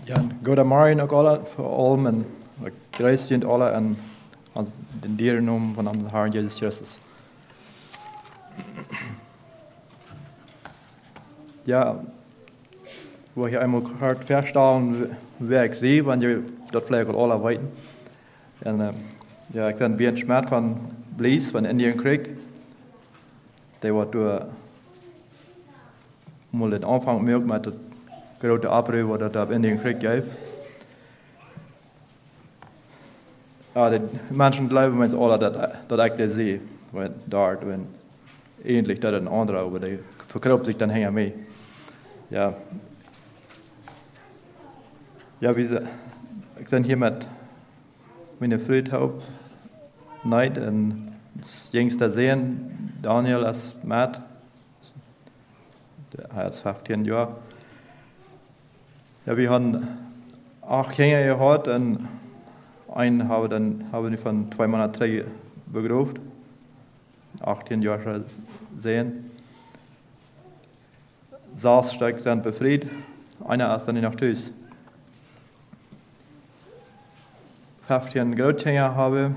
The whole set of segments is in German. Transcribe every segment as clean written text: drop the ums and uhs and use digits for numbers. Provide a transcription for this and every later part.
Ja, goede morgen ook alle, voor allemaal. En grace jullie alle en den dierennaam van onze Herr Jesus Christus. Ja, wo ich einmal gehört verstehen, wer ich sehe, wenn ihr das vielleicht auch alle weten. En ja, ik ben bij een schmerz van Blies, van Indian Creek. Die wordt door mal den Anfang gemerkt met het grote Abrieb, wat het op Indian Creek geeft. Ja, die mensen geloven mensen alle dat ik dat zie, want daar, toen eigenlijk dat een andere over, die verkoopt zich dan heen mee. Ja, ja, ik ben hier met mijn vriend op night en het jongste zin, Daniel als Matt, hij is 15 jaar. Ja, we hebben 8 kinderen gehad en een hebben we van 2 maanden terug begraven. 18 jaar zijn. 6 stuk zijn bevrijd, einer is dan niet nog thuis. 15 Großkinder habe.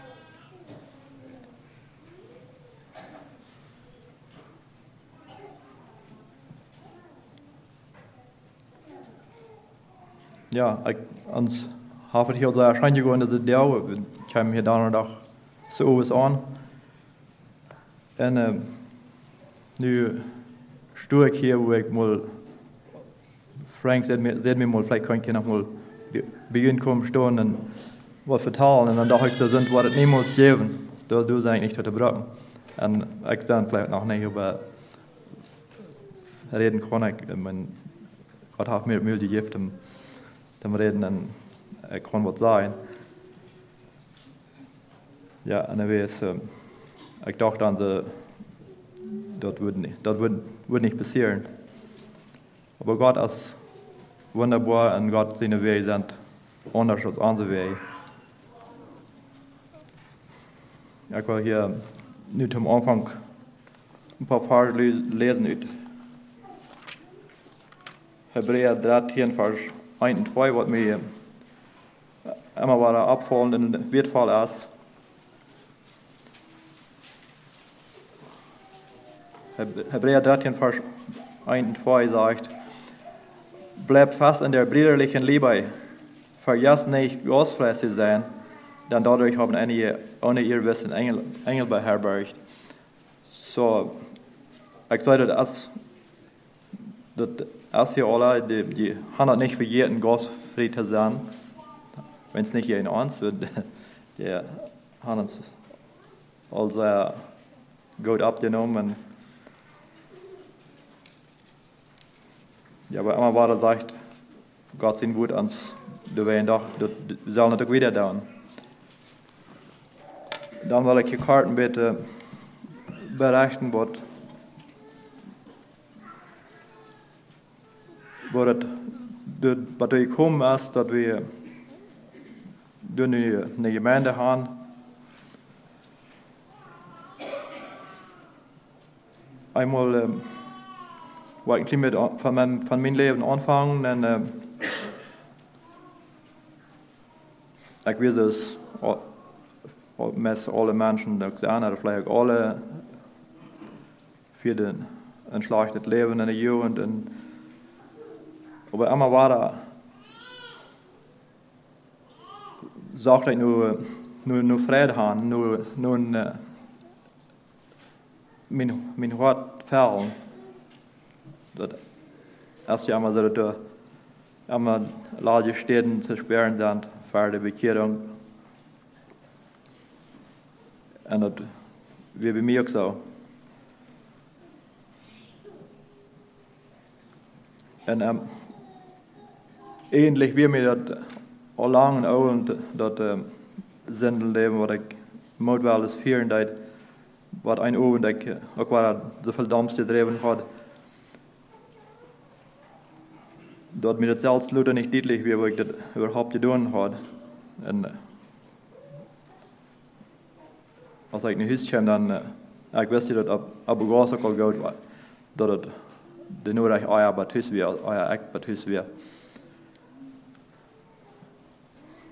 Ja, ons hebben het heel erg aangegaan dat het deel. We kwamen hier donderdag zo eens aan. En nu sta ik hier, wo ik mal, Frank zet me mal, vielleicht kan ik nog mal beginnen komen staan en wat vertalen. En dan dacht ik, dat sind wat het niemals geven. Dat doen ze eigenlijk niet te gebruiken. En ik dan vielleicht nog niet over reden kon. God heeft mir het gegeven om te reden en ik kon wat zeggen. Ja, en dan wees, ik dacht dan, dat wird nicht passieren. Aber Gott ist wunderbar und Gott seine Wege sind anders als unsere Wege. Ich will hier nu zum Anfang ein paar Verse lesen uit Hebräer 13, Vers 1 und 2, was mir immer wieder abfallend in den Wertfall ist. Hebräer 13, Vers 1 und 2 sagt, bleibt fest in der brüderlichen Liebe, vergesst nicht, gottfrei zu sein, denn dadurch haben einige ohne ihr Wissen Engel beherbergt. So, ich sage, dass hier alle, die haben nicht vergessen, gottfrei zu sein, wenn es nicht in uns wird, die haben uns also gut abgenommen. Ja, aber immer war das sagt, Gott sein Wort ans, du werden doch, wir sollen das auch wieder tun. Dann will ich die Karten bitte berichten, wo das gekommen ist, dass wir eine Gemeinde haben. Einmal waar ik met van mijn leven aanvangen en ik weet dus met alle mensen die ik zijn, of vielleicht alle voor een slecht leven in de jeugd. Maar immer war dat, zag ik nu vrede gaan, mijn hart vallen. Dat als je allemaal dat het allemaal lage steden te speren zijn voor de bekering. En dat weer bij mij ook zo. En eigenlijk weer mij dat al lang en oud dat zendelleven wat ik moet wel eens vieren deed. Wat een oven dat ik ook waar zoveel damste dreven had. Dat mir das selbst leider nicht deutlich wie ich das überhaupt getan habe. Und als ich nach Hause kam, dann ich wusste, dass aber Gas auch gut war. Dass es nur euer Bad Hus wäre, euer Eck Bad Hus wäre.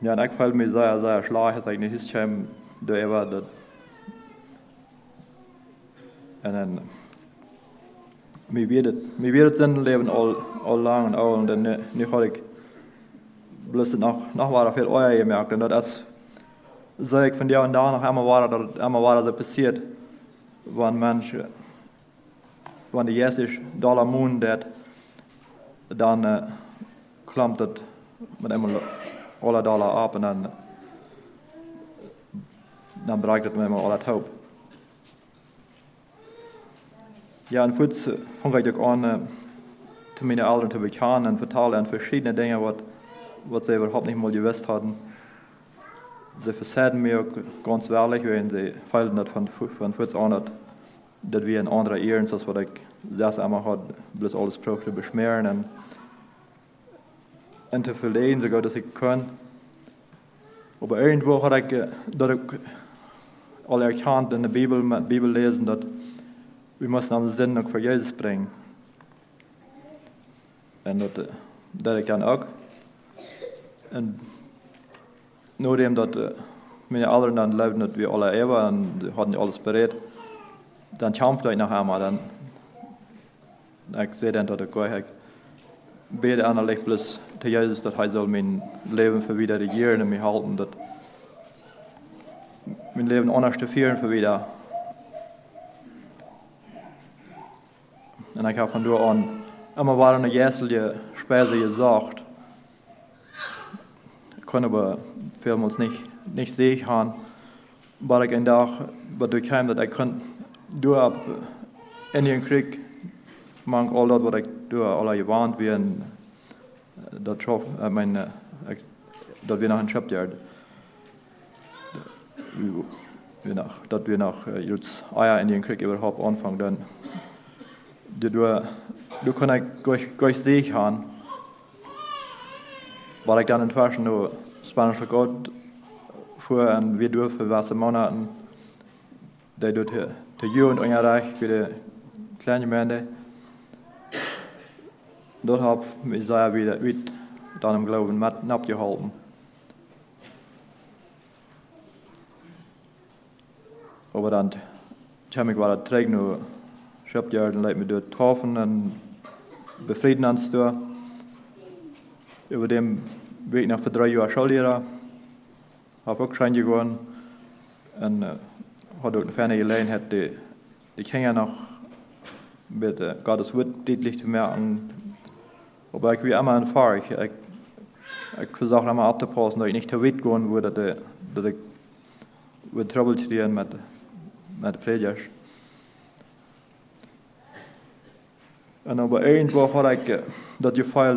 Ja, en ik voel me zeer slecht als ik niet eens kwam door even dat. En dan, mir wird het Sinnleben all lang und all, und dann nu had ik bloß noch war viel euer gemerkt, und das sag ich von dir und da noch einmal war das passiert, wenn Menschen, wenn die $60 Mond dat, dann klampt das mit einmal alle Dollar ab, und dann bereikt das mit einmal alle Taub. Ja, und voets vond ik ook aan te mijn ouderen te bekijken en vertellen en verschillende dingen wat ze überhaupt nicht mal gewusst hatten. Sie verzeihten mir auch ganz ehrlich, wenn sie feilten das von voets an, dass wir in andere Ehren, als was ich das einmal hat, bloß alles brauchte beschmieren und zu verlegen, sogar dass ich kann. Aber irgendwo hat ich alle erkannt in der Bibel lesen, dass wir müssen am Sinn noch für Jesus bringen. Und das ich dann auch. Und nachdem dass meine Eltern dann lebten, dass wir alle ewig und hatten alles bereit, dann kämpfte ich noch einmal. Dann, ich sehe dann, dass ich bete eigentlich bloß zu Jesus, dass er soll mein Leben für wieder regieren und mich halten, dass mein Leben anders zu führen für wieder. Und ich habe von da an immer war eine jährliche Speise gesagt. Ich konnte aber vielmals nicht sehen haben, weil ich einen Tag, was ich kam, dass ich konnte, durch ab in den Krieg, mang all das, was ich durch alle gewarnt werden, dass wir nach einem Schöpfjahr, dass wir nach jetzt Eier in den Krieg überhaupt anfangen, dann du kannst gleich sehen haben, weil ich dann inzwischen nur spanische Gott fuhr und wir dürfen was Monaten, der dort der Jugend erreicht für die kleine Gemeinde. Dort habe ich wieder dann im Glauben abgehalten. Aber dann kam ich wieder träg nur Schöpfjahr, dann leid mir dort getroffen und befrieden ans Tor. Über dem bin ich noch für 3 Jahre Schullehrer, habe auch Schein gewonnen und hat auch eine ferne Gelegenheit, die Kinder noch mit Gottes Wort deutlich zu merken. Aber ich wie immer erfahre, ich versuche immer abzupassen, dass ich nicht zu weit gehen würde, dass ich mit Trouble kriegen mit Predigers. Und aber irgendwo had ik dat Gefühl,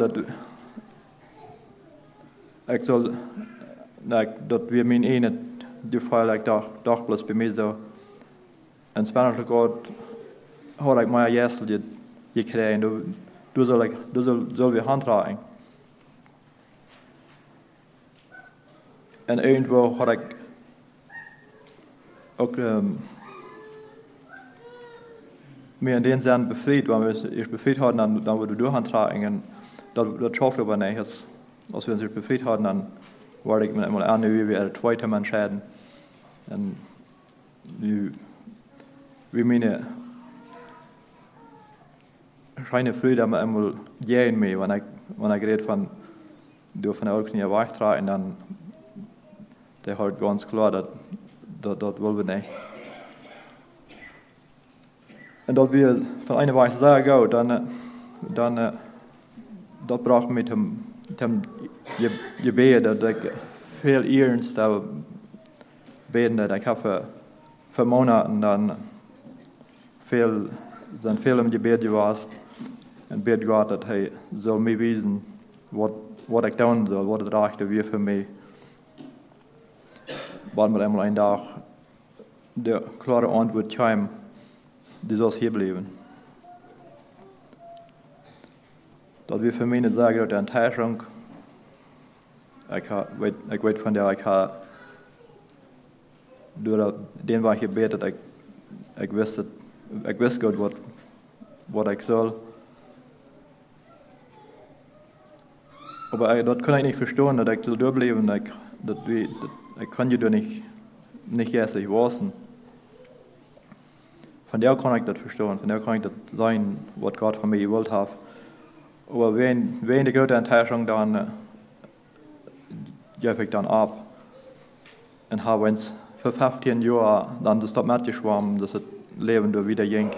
dat wir mijn ene Gefühl, ik dacht bloß bei mir so, in Spanisch Gott, had ik mijn Jessel gekregen, du soll wir handreichen. Und irgendwo had ik ook mir in den Sinn befreit, wenn wir uns befreit hatten, dann wurde durchhantragen. Das schafft aber nicht. Als wir uns befreit hatten, dann war ich mit einmal an, wie wir zweite Mann schäden. Und wie meine scheine Freude einmal gehen mir, wenn ich rede von der Orknie wegtragen, dann der hat ganz klar, das wollen wir nicht. Und dat wir von einer Weise sehr gut, dann dat bracht mit dem Gebet, dass ich viel ernst beten, dass ich habe für Monate dann viel im Gebet gewesen und bet Gott, dass er soll mir wissen, was ich tun soll, was das Rechte wäre für mich. Weil mir einmal einen Tag der klare Antwort kam, die soll hier bleiben. Dat wir für mich nicht sagen, dass die Enttäuschung, ich weiß von der, ich habe durch den war ich gebetet, ich wusste Gott, was ich soll. Aber das kann ich nicht verstehen, dass ich so durchbleiben, ich kann je nicht erstlich wissen. Von der kann ich das verstehen, von der kann ich das sein, was Gott von mir gewollt hat. Aber wenn die große Enttäuschung dann gebe ich dann ab und habe uns für 15 Jahre dann das mitgeschwommen, dass das Leben da wieder ging.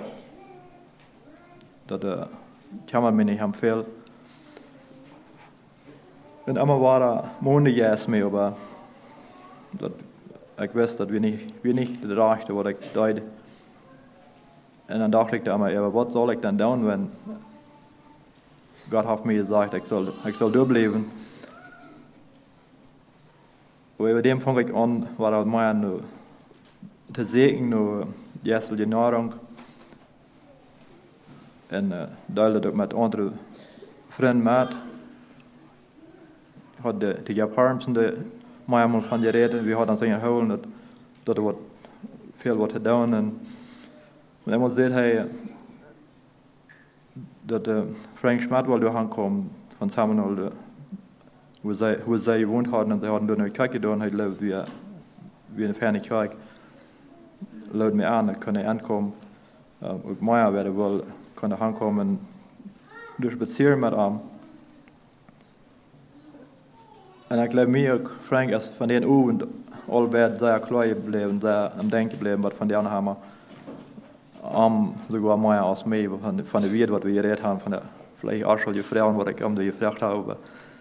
Das kann man mir nicht empfehlen. Und immer war da Monate mehr, aber ich wusste, dass wir nicht das Rechte, was ich deute. Und dann dachte ich da immer, aber was soll ich dann tun, wenn Gott hat mir gesagt, ich soll durchbleiben. Aber über dem fange ich an, war das mehr zu sehen, die erste Nahrung. Und deelde dat met andere vrienden met. Ik had de Japanse mij eenmaal van gereden. We hadden zijn gehouden dat er veel wat gedaan. En eenmaal zei hij dat Frank Schmidt wel doorheen van Samuel, hoe zij gewoond hadden. En ze hadden door een kijk gedaan. Hij leefde wie een fijne kijk. Leefde me aan, ik kon niet aankomen. Ook mij werden wel kon aankomen door spazieren met hem. En ik leef me ook, Frank, als van den oven al werd zeer klaar gebleven, zeer am denken gebleven, wat van die anderen hebben. Sogar mehr als mij, van de wereld wat we geredet hebben, van de vielleicht auch schon die Frauen, wat ik die gefragt habe.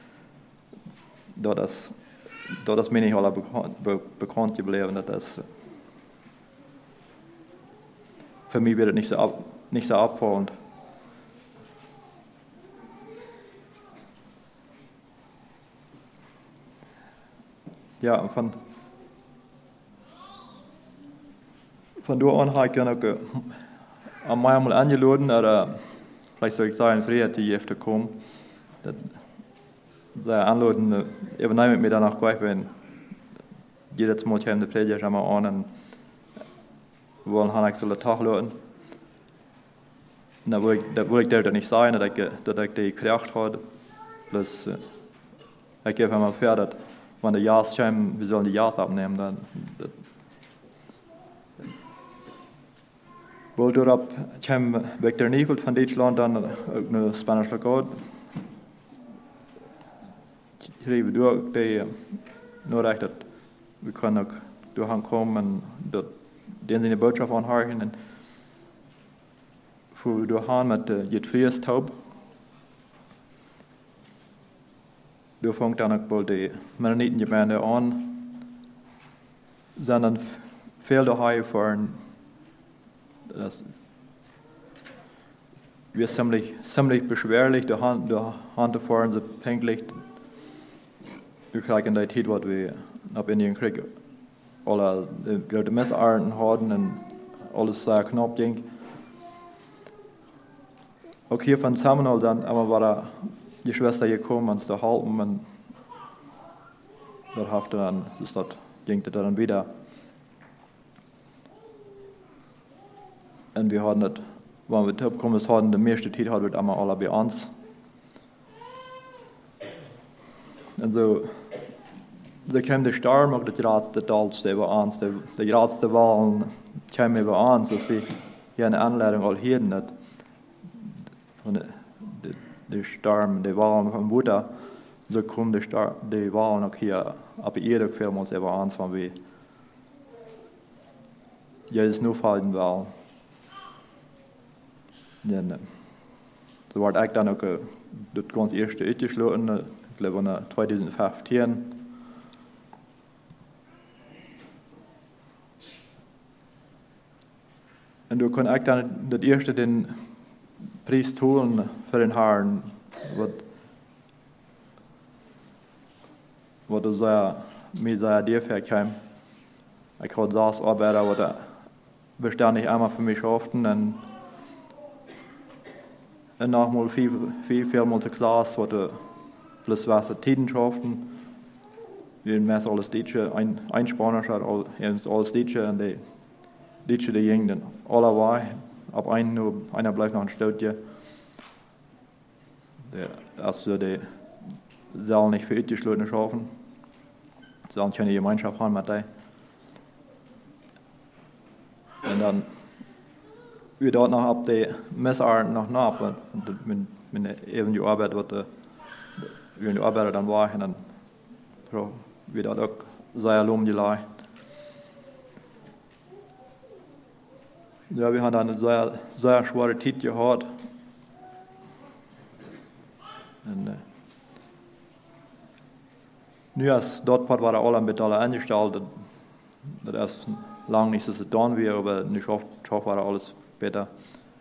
Dat is mir nicht alle bekannt gebleven, dat is, für mich wird es nicht so abfallend. Ja, von da an habe ich dann auch einmal eingeladen, oder vielleicht soll ich sagen, früher, die öfter kommen. Sie anladen, eben mit mir danach gleich, wenn jedes Mal kommt, der Prediger schon mal an und wollen han ich den Tag laden. Da will ich der nicht sagen, dass ich die gekriegt habe. Bloß, ich gebe ihm mal für, dass wenn der Jas kommt, wir sollen die Jas abnehmen. Dann, wohl dort kommt Victor Niefeld von Deutschland, dann eine spanische Gott. Ich schreibe durch, die nur recht, dass wir können auch durchkommen und den seine Botschaft anhören. Und wo wir haben mit der Friestaub, da fängt dann auch bald die Mennonitengemeinde an, sondern viel daheim fahren. Das wird ziemlich beschwerlich, da Hand zu fahren, so pünktlich. Wir kriegen die Zeit, was wir ab Indien kriegen. Alle große Messarten hatten und alles sehr knapp ging. Auch hier von Samuel dann aber war die Schwester gekommen, uns zu halten, und dort hafte dann, das ging dann wieder. Und wir hatten das, wenn wir zurückgekommen hatten, die meiste Zeit hatten wir einmal alle bei uns. Und so kam der Sturm auch das Ratste über uns. Die Ratste Wahlen kamen über uns, dass wir hier eine Anleitung all hier nicht. Von der Sturm, die Wahlen von Buddha, so kommen die Wahlen auch hier ab ihre Firma über uns, wenn wir jedes nur fallen wollen. So war ich dann auch das ganz erste eingeschlossen, ich glaube 2015. Und du kannst dann das erste den Preis holen für den Herrn, was du mir sehr dir verkam. Ich hatte das Arbeiter, was er beständig einmal für mich schafften und nachmal viermal zu Klasse, was er plus was er Tiden schafften. Wir messen alles Deutsche, ein Spanier hat alles Deutsche und die Deutsche, die gingen dann alle weg. Ab einer bleibt noch ein Stötje. Also die sollen nicht für eingeschlossen schaffen. dann keine Gemeinschaft haben mit denen. Und dann wir dort noch ab die Messart noch nach und mit eben die Arbeit, was die Arbeiter dann war, und dann wir dort auch sehr loben die Leute. Ja, wir haben dann eine sehr, sehr schwere Zeit gehabt. Und nu als dort war alle ein bisschen eingestellt. Das ist lang nicht so getan wie, aber nu schafft war alles besser.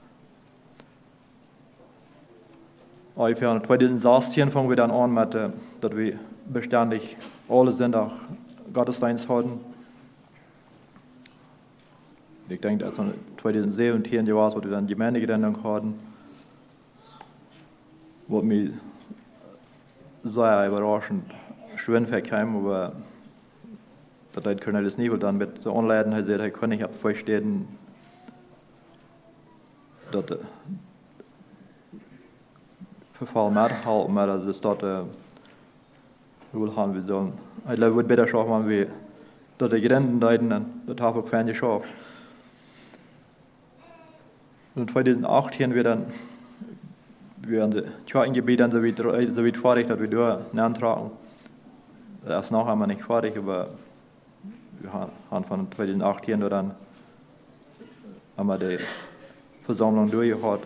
Ungefähr 2016 fangen wir dann an mit, dass wir beständig alle Sonntag Gottesdienst hatten. Ich denke, das ist 2017 war, wo wir dann die Gemeindegründung hatten. Was mich sehr überraschend schön verkam, aber das hat Cornelis Nievel dann mit der Anleitung gesagt, ich kann nicht ab zwei Städten, dass Verfall mithalten, aber das ist dort, wir haben wir sollen. Ich glaube, es wird besser schaffen, wenn wir dort die Grenzen leiten, das habe ich fein geschafft. Und 2018 wir haben die Kirchengebiete dann so weit fertig, dass wir da antragen. Das ist noch einmal nicht fertig, aber wir haben von 2018 dann einmal die Versammlung durchgehabt.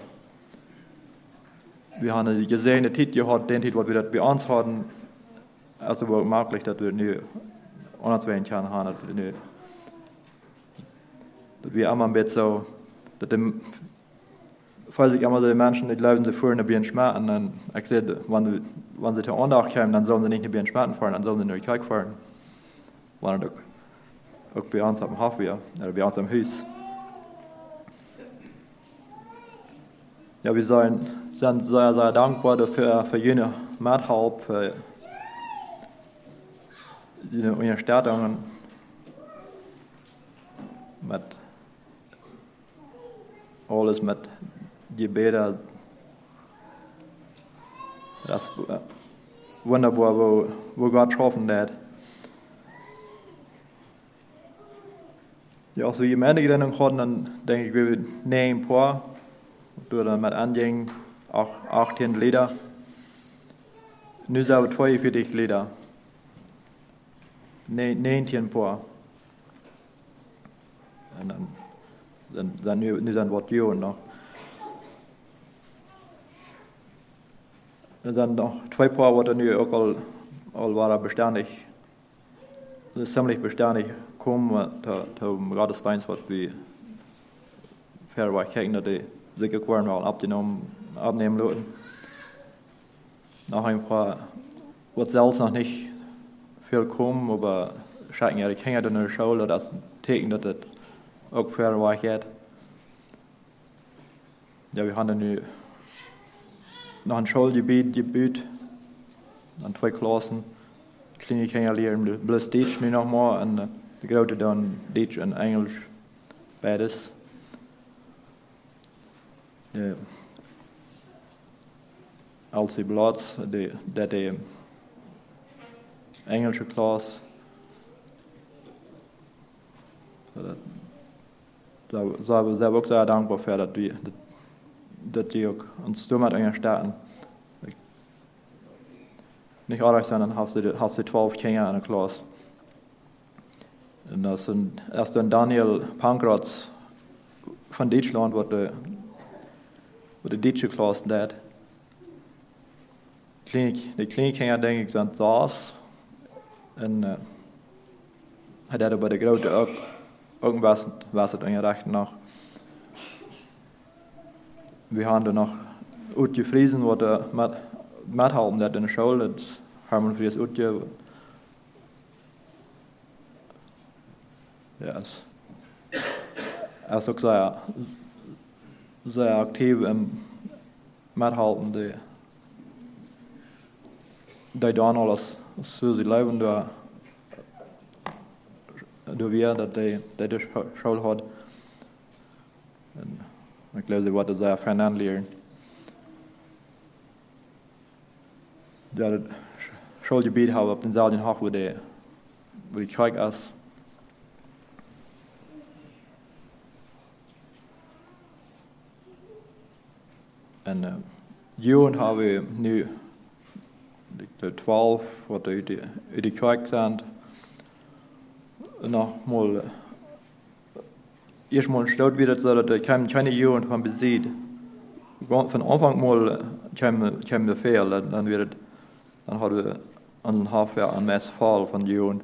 Wir haben die gesehene Zeit gehabt, den Zeit, was wir das bei uns hatten, also war möglich, dass wir nicht anders werden können, dass wir einmal ein bisschen so, dass falls ich einmal so die Menschen nicht glauben, sie fahren ein bisschen schmerzen, dann ich sehe, wenn sie zur Andacht kommen, dann sollen sie nicht ein bisschen schmerzen fahren, dann sollen sie nur die Kirche fahren. Wenn auch bei uns am Hof oder bei uns am Haus. Ja, wir sind sehr, sehr dankbar dafür, für jene Mithelp, für jene Unterstützungen mit alles mit Gebeten. Das ist wunderbar, wo Gott schaffen hat. Ja, als wir die Gemeindegründung hatten, dann denke ich, wir nehmen ein paar, durch dann mit angehen, 18 Lieder. Nu sind wir 42 Lieder. 19 paar. Und dann nu was Jahre noch. Und dann noch 2 paar, was dann nu auch all waren beständig. Das ist ziemlich beständig kommen zum Gottesdienst, was wir fair kijken, dass die sicher geworden waren, abnehmen lassen. Noch ein paar, was selbst noch nicht viel kommen, aber schauen ja die Kinder in der Schule, das Theken, dass das auch fair war geht. Ja, wir haben dann nu noch ein Schulgebiet, an 2 Klassen. Kleine Kinder lernen bloß Deutsch nu noch mal und die Grote dann Deutsch und Englisch beides. Ja. Als die Platz, die englische Klasse, da sind wir auch sehr dankbar für, dass die uns damit unterstützen. Nicht alle, sondern haben sie 12 Kinder in der Klasse. Und das ist dann Daniel Pankratz von Deutschland, wo die deutsche Klasse hat. Die kleinen Kinder, denke ich, sind saß. Und hat er bei der Grote auch irgendwas in der Rechten noch. Wir haben dann noch Utje Friesen, wo der mithelfen hat in der Schule, das Hermann Fries Utje. Ja, er ist auch sehr aktiv im Mithelfen, die dann alles so sie leben, da wir, dass die Schule hat. Und ich glaube, sie wollte sehr fein lernen. Das Schulgebiet haben auf den Salien hoch, wo die wo die Krieg ist. En Joen hebben we nu de 12 wat uit de kerk zijn. Nogmaals, eerst mal staat weer dat er keine Joen van bezit. Van Anfang mal kwam de veel, dan hadden we een half jaar een meest val van Joen.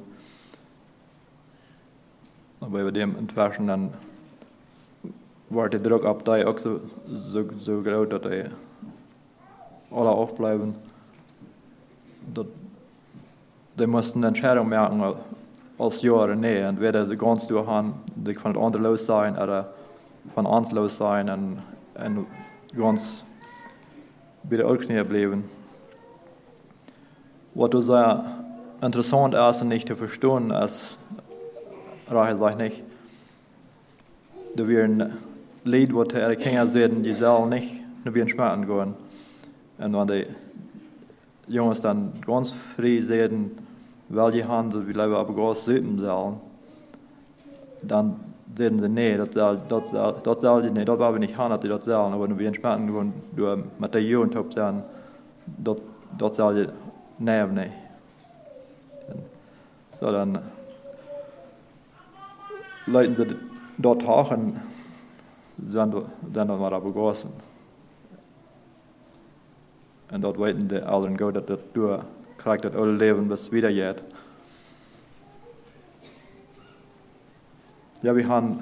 Maar bij dem intussen dan wordt de druk op die ook zo groot dat hij alle afblijven. Dat die moesten een entscheiding maken als jaren nee. En weder de gans doorgaan, die van het ander los zijn, of van ons los zijn en gans bij de Oudknieën blijven. Wat dus sehr interessant ist und nicht zu verstehen ist, Rahel sagt nicht, da wir ein Lied, was die Kinder sehen, die sollen nicht nur wie ein Schmerzen gehen. Und wenn die Jungs dann ganz frei sehen, welche Hand sie lieber aber groß süßen sollen, dann sehen sie, nee, das soll sie nicht, das war nicht Hand, dass sie das sollen, aber nur wie ein Schmerzen gehen, du mit der Jugend hast, sagen, das soll sie nicht. So, dann leiten sie dort hoch und sind dann mal da begossen. Und dort weten die Eltern gut, dass das du kriegst das alle Leben bis wieder geht. Ja, wir haben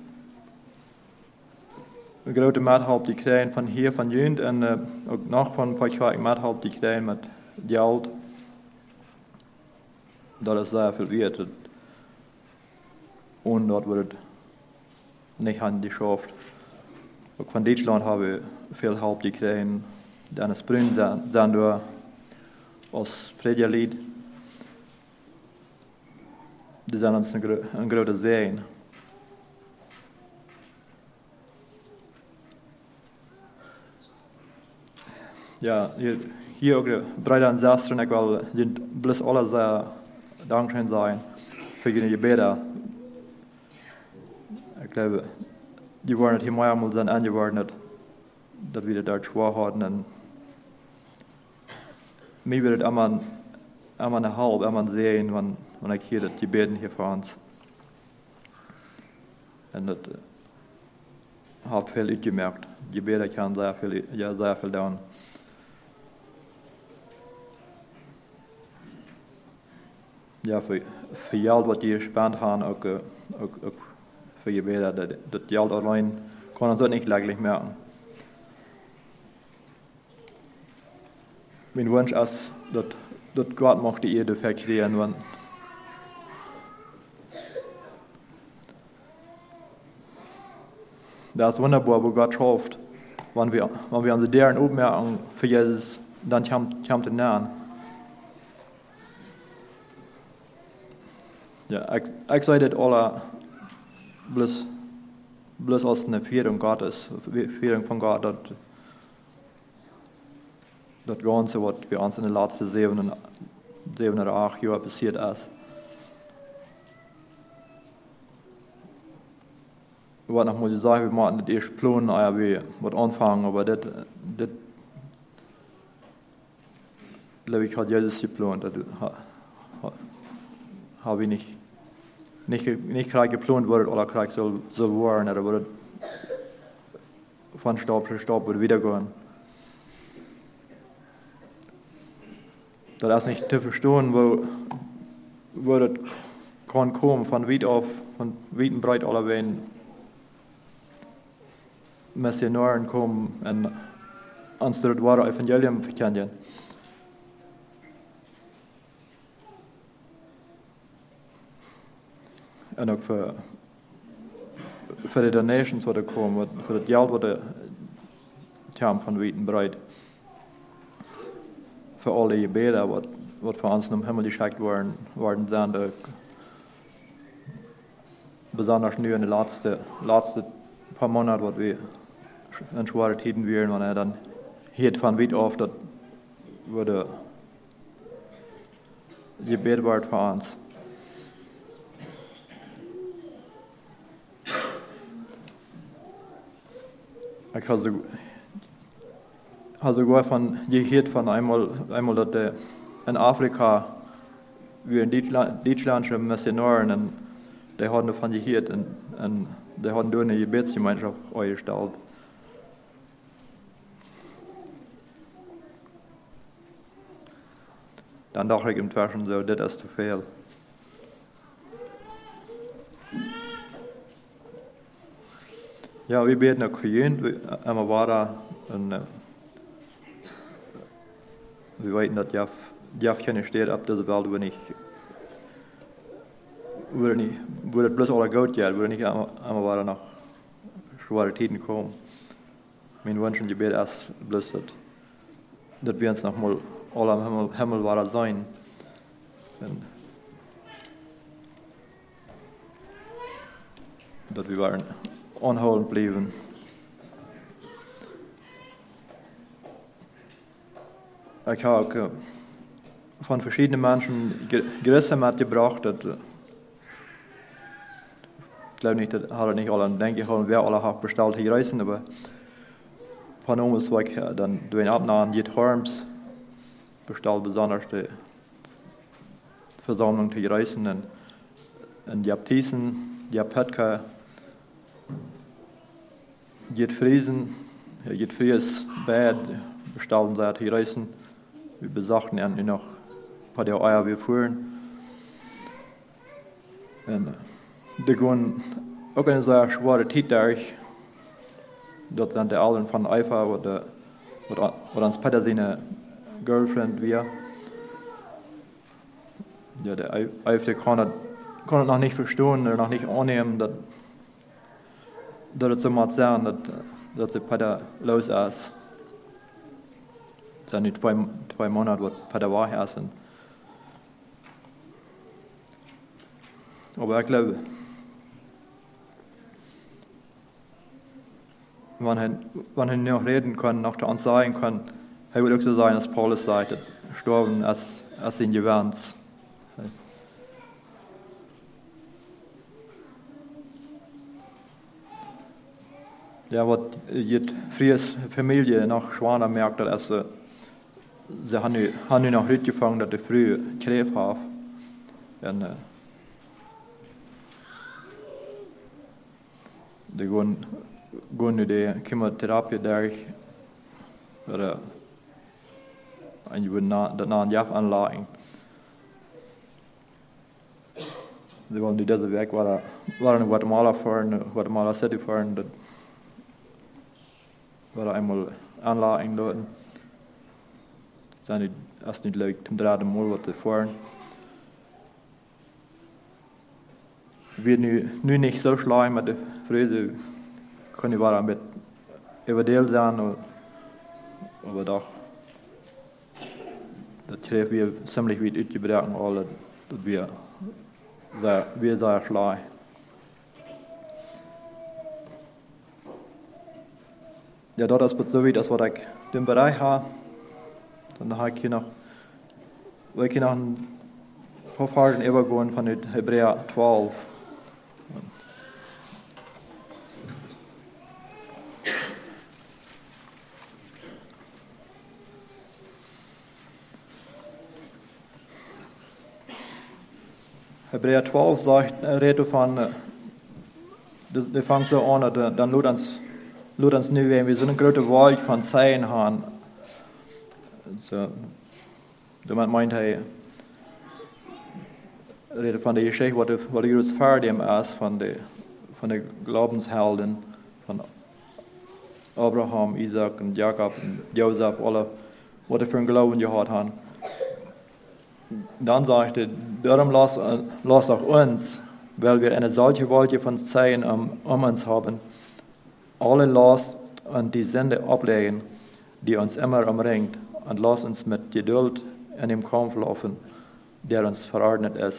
eine große Mathhaupt, die kriegen von hier, von Jünd, und auch noch von ein paar Kirchen Mathhaupt, die kriegen mit Geld. Dat is sehr viel wert. Und dort wird nicht angeschafft. Auch von Deutschland habe ich viel Haupt gekriegt. Dann Sprung sind wir aus Predigerlied. Die sind uns ein großer Segen. Ja, hier auch die Brüder und Schwestern, ich will bloß alle sehr dankbar sein für die Gebete. Ich glaube, die waren hier mehrmals dann angeordnet, dass wir dort schwach hatten. Und mir wird es immer eine halbe, immer sehen, wenn ich hier die Gebeten hier für uns. Und das habe viel mitgemerkt. Die Gebete kann sehr viel tun. Ja, für Geld, was die gespannt haben, auch für Gebete, das Geld allein kann man so nicht länglich merken. Mein Wunsch ist, dass Gott macht die Erde verkriegen, wenn das ist wunderbar, wo Gott schafft, wenn wir unsere deren aufmerken für Jesus, dann kommt der Nahen. Ja, ich sage das alle bloß aus einer Führung Gottes, Führung von Gott, das Ganze, was bei uns in den letzten 7 oder 8 Jahren passiert ist. Ich wollte noch mal sagen, wir machen das erst planen, wir anfangen, aber das glaube ich, hat Jesus geplant. Das habe ich nicht gerade geplant, wird oder gerade so werden, oder wird von Stab zu Stab wiedergehen. Das ist nicht zu verstehen, wo das kann kommen, von weit und breit alle wenn Missionaren kommen und uns das wahre Evangelium verkündigen. Und auch für die Donations, die kommen, für das Geld, das kommt von weit und breit. Für alle Gebete, was für uns im Himmel geschickt worden sind, besonders nur in den letzten paar Monaten, was wir in schwere Zeiten wären, wenn dann hier von weit auf, das würde Gebet wird für uns. Ich habe sogar gehört von einmal dass in Afrika, wie in Deutschland schon Missionaren, und die haben davon gehört, und die haben dort eine Gebetsgemeinschaft eingestellt. Dann dachte ich inzwischen so, das ist zu viel. Ja, wir beten auch für jeden, einmal war da, und wir weten, dass Jeff keine steht ab dieser Welt, wo das bloß alle gut geht, wo nicht einmal war da noch schwere Zeiten kommen. Mein Wunsch und Gebet ist bloß, dass wir uns noch mal alle am Himmel waren sein. Und dass wir waren anhaltend bleiben. Ich habe von verschiedenen Menschen Grüße mitgebracht. Ich glaube nicht, dass alle nicht alle denken, wer alle hat bestellt hier reisen, aber von uns war ich dann durch den Abnahmen Jet Harms bestellt besonders die Versammlung hier reisen und die Abtisen, die Apetka, Jet Friesen, Jet Fries Bad bestellen seit hier reisen. Wir besachten endlich noch ein paar der Eier wir fuhren. Und die gehen auch eine sehr schwere Zeit durch. Dort sind die Eltern von Eifer, wo uns Peter seine Girlfriend wir. Ja, der Eifer kann es noch nicht verstehen oder noch nicht annehmen, dass es so mal sein, dass der Peter los ist. Dann die 2 Monate, wo Peter war hier sind. Aber ich glaube, wenn er noch reden kann, noch zu uns sagen kann, er wird auch so sein, dass Paulus sagt, dass gestorben als in Gewand. Ja, was die Fries Familie nach Schwaner merkt, dass sie haben noch mitgefangen, dass die früh Kräf haben. Und die gehen in die Chemotherapie durch, oder das nach einem Jahr anlegen. Sie wollen die diese Weg waren in Guatemala fahren, Guatemala City fahren, das war einmal anlegen dort. Das ist nicht leicht, zum 3. Mal, was sie fahren. Wir nu nicht so schlecht mit der Freude, können wir mit überdehlt sein, aber doch, das kriegen wir ziemlich weit uitgebrechen, alle, dass wir sehr schlecht. Ja, das ist so weit, das was ich den Bereich habe. Dann habe ich hier noch ein paar Fragen übergehen von Hebräer 12. Hebräer 12 sagt, redet von, der fängt so an, dann lud uns nu, wenn wir so eine große Welt von Zeilen haben. So, damit meint er, redet von der Geschichte, was die große Verdienst ist, von den Glaubenshelden, von Abraham, Isaac und Jakob und Josef, alle, was die für einen Glauben gehabt haben. Dann sagt er, darum lass auch uns, weil wir eine solche Wolke von Zeichen um uns haben, alle Last und die Sünde ablegen, die uns immer umringt, und lass uns mit Geduld in dem Kampf laufen, der uns verordnet ist.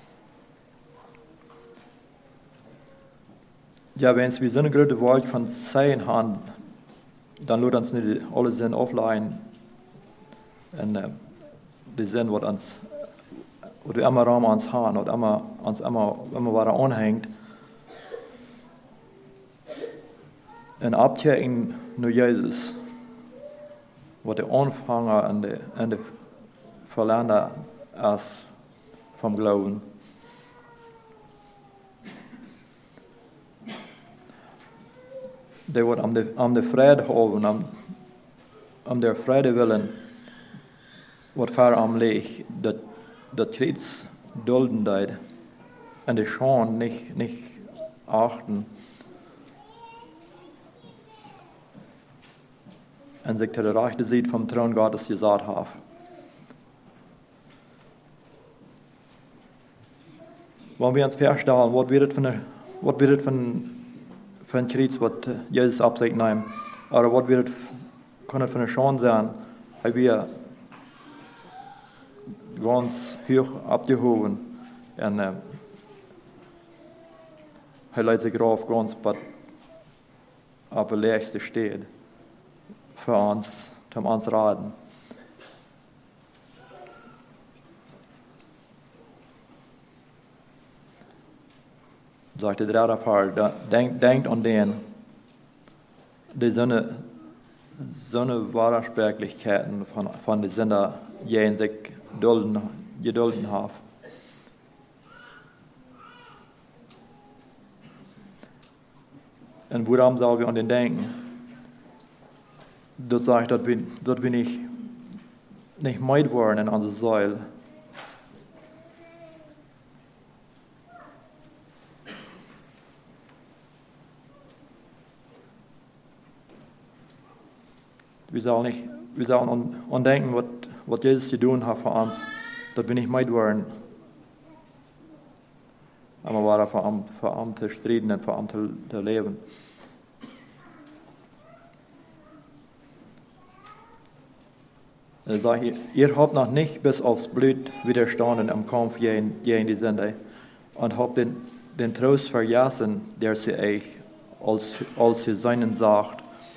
Ja, wenn wir so eine große Wolke von Zeichen haben, dann lasst uns nicht alle Sinn aufleihen, und die Sinn, was wir immer an uns haben, oder immer anhängt. een abteken naar Jezus. Wat de aanvanger en de verlander is vom Glauben. Die wordt om de vrede houden, om der vrede willen, wat ver am leeg, dat Christus dulden deed en de Scham nicht achten. En zich ter rechte Seite vom Thron Gottes gesagt hat. Wenn wir uns vorstellen, was wird es für ein Kreuz, was Jesus auf sich nimmt, oder was kann es für eine Chance sein, weil wir ganz hoch abgehoben und er leitet sich drauf ganz auf der Letzte steht. Für uns, zum uns raten. Sagt der dritte Fall, denkt an den, die so eine Widersprüchlichkeiten von den Sünder jenen sich gedulden haben. Und woran soll wir an den denken? Dat sagt, dat wir nicht meid worden in onze Säule. Wir sollen an denken, was Jesus getan hat für uns, dass wir nicht meid worden. Aber wir waren für ihn zu streiten und für ihn zu leben. Er sagt, ihr habt noch nicht bis aufs Blut widerstanden im Kampf gegen die Sünde und habt den Trost vergessen, der sie euch als sie seinen sagt.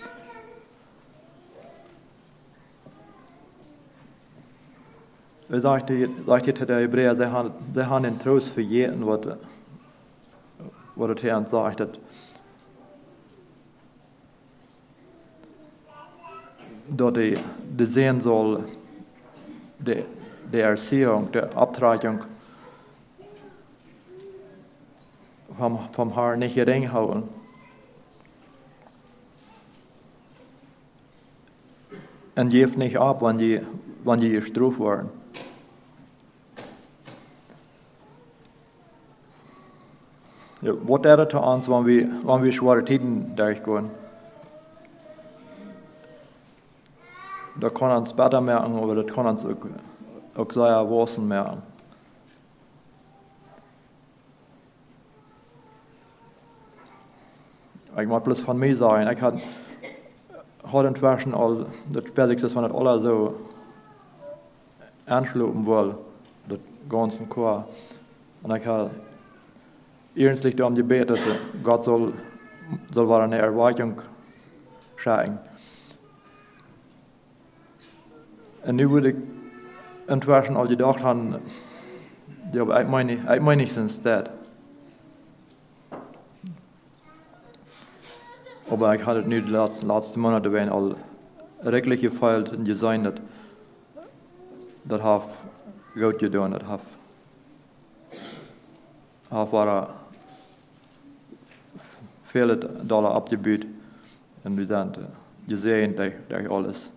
Er sagt hier der Hebräer, sie haben den Trost vergessen, was der Herr sagt. Dat die sehen soll, die Erziehung, die Abtreibung vom Herrn nicht gering halten. Und geeft nicht ab, wenn die gestraft werden. Ja, was ist das für uns, wenn wir schwere Zeiten durchgehen? Da kann uns besser merken, aber das kann uns auch sehr erwachsen merken. Ich mag bloß von mir sagen, ich hatte inzwischen all, das Spätlichste, wenn das alle so anschlucken wollen, das ganze Chor. Und ich habe ernstlich darum gebetet, dass Gott soll eine Erweiterung schenken. Und nu würde ich inzwischen al gedacht haben, ja, aber ich meine nicht instead. Aber ich hatte nu die letzten Monate wenn al wirklich gefeilt und gesehen, das hat gut getan, das hat war viele Dollar abgebüht und wir sind gesehen durch alles.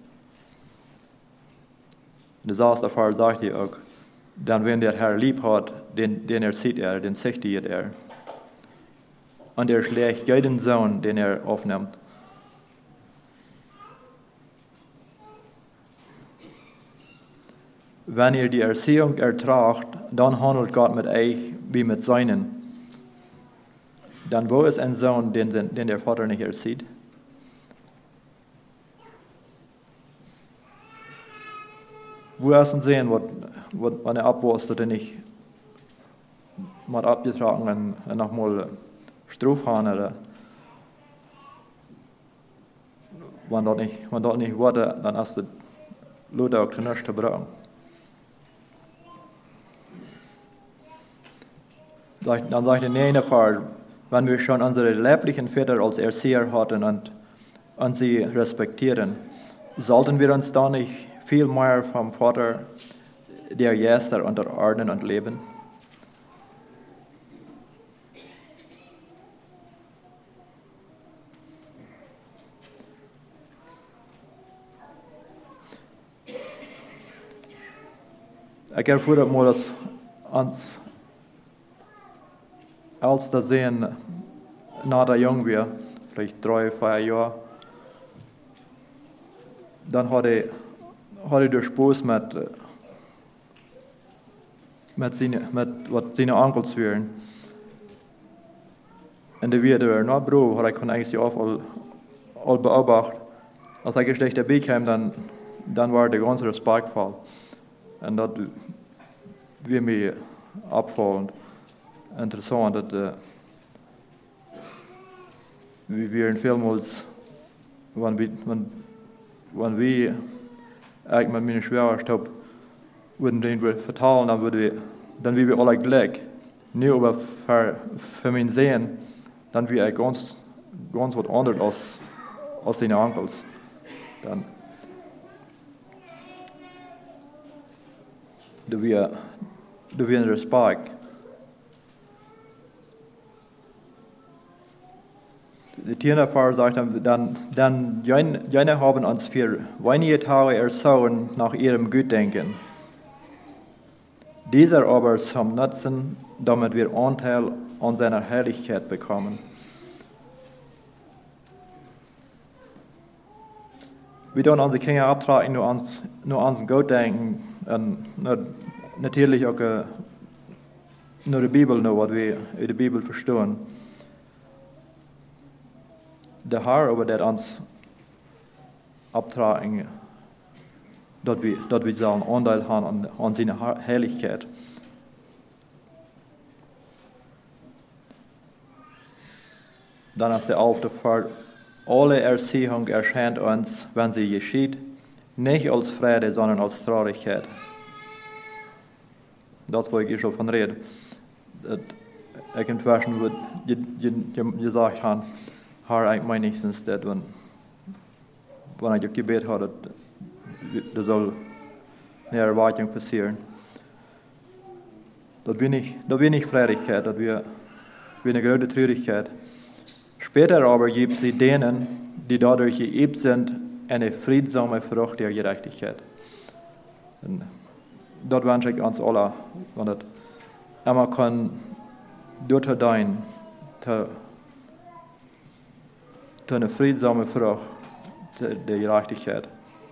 De zaste Fall sagt hij ook, dan wenn der Herr lieb hat, den sieht den sicht er. Und schlägt jeden Sohn, den aufnimmt. Wenn ihr die Erziehung ertragt, dann handelt Gott mit euch wie mit seinen. Dann wo ist ein Sohn, den der Vater nicht erzieht? Wo erst sehen, was eine Abwurst, den ich mal abgetragen und nochmal Struf haben oder wenn dort nicht wurde, dann ist das Leute auch nicht zu brauchen. Dann sagt in jedem Fall, wenn wir schon unsere leiblichen Väter als Erzieher hatten und und sie respektieren, sollten wir uns dann nicht viel mehr vom Vater, der Geister unterordnen und leben? Ik ervoer mal das ans als da sehen, na da jung wir, vielleicht 3, 4 Jahre, dann hatte ich durch Spaß mit was seine Onkels wären. Und die wieder, na Bro, had ich eigentlich auch all beobachtet. Als ich schlecht dabei kam, dann war der ganze respektvoll. Und das wir mir abfallend. Interessant, dass wir in vielmals, wenn wir eigentlich mit meiner Schwester würden den vertalen, dann wir alle gleich. Nur aber für mein Sehen, dann wir ganz was anderes als seine Onkels. Dann du wir in Respekt. Die Tienerfahrer sagt dann jene haben uns für wenige Tage ersauen nach ihrem Gutdenken. Dieser aber zum Nutzen, damit wir Anteil an seiner Herrlichkeit bekommen. Wir tun unsere Kinder abtragen, nur ans Gott denken, und natürlich auch nur die Bibel, nur was wir in der Bibel verstehen. Der Herr aber der uns abtragen, dass wir sollen Anteil haben an seiner Herrlichkeit. Dann ist der 11. Vers. Alle Erziehung erscheint uns, wenn sie geschieht, nicht als Freude, sondern als Traurigkeit. Das, wo ich schon von rede. Irgendwann wird gesagt haben, Herr, ich meine nicht, dass wenn ich Gebet habe, das soll eine Erwartung passieren. Das wird nicht Freudigkeit, das wird eine große Traurigkeit. Später aber gibt sie denen, die dadurch geübt sind, eine friedsame Frucht der Gerechtigkeit. Und dort wünsche ich uns alle, und das immer kann dort dein eine friedsame Frucht der Gerechtigkeit.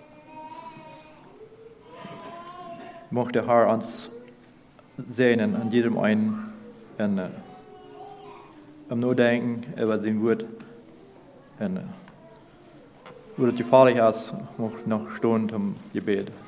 Mocht der Herr uns sehnen, an jedem einen, am Nachdenken über sein Wort. Und wo es gefährlich ist, mocht noch Stunden im Gebet.